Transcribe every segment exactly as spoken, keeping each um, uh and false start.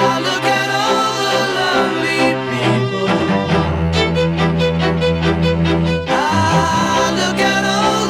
look at all the lonely people. Ah, look at all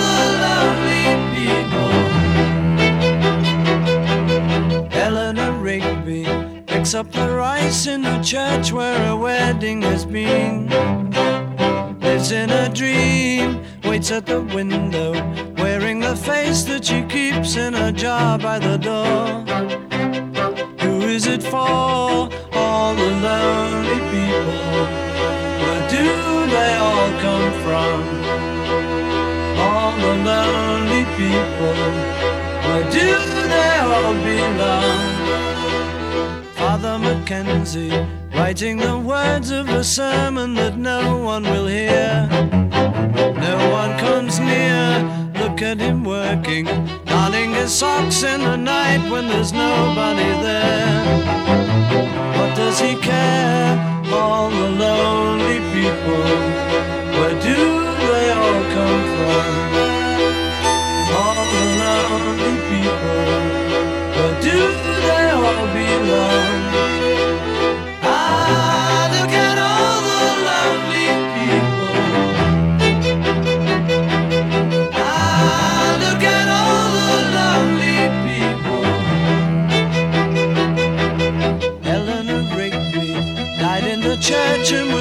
the lonely people. Eleanor Rigby picks up the rice in the church where a wedding has been. Lives in a dream, waits at the window, wearing the face that she keeps in a jar by the door. Who is it for? All the lonely people. Where do they all come from? All the lonely people. Where do they all belong? Father Mackenzie, writing the words of a sermon that no one will hear. No one comes near. Look at him working, darning his socks in the night when there's nobody there. What does he care? All the lonely people. Where do they all come from? All the lonely people. Where do they all belong? Ah, look at all the lonely people. Ah, look at all the lonely people. Eleanor Rigby died in the church and was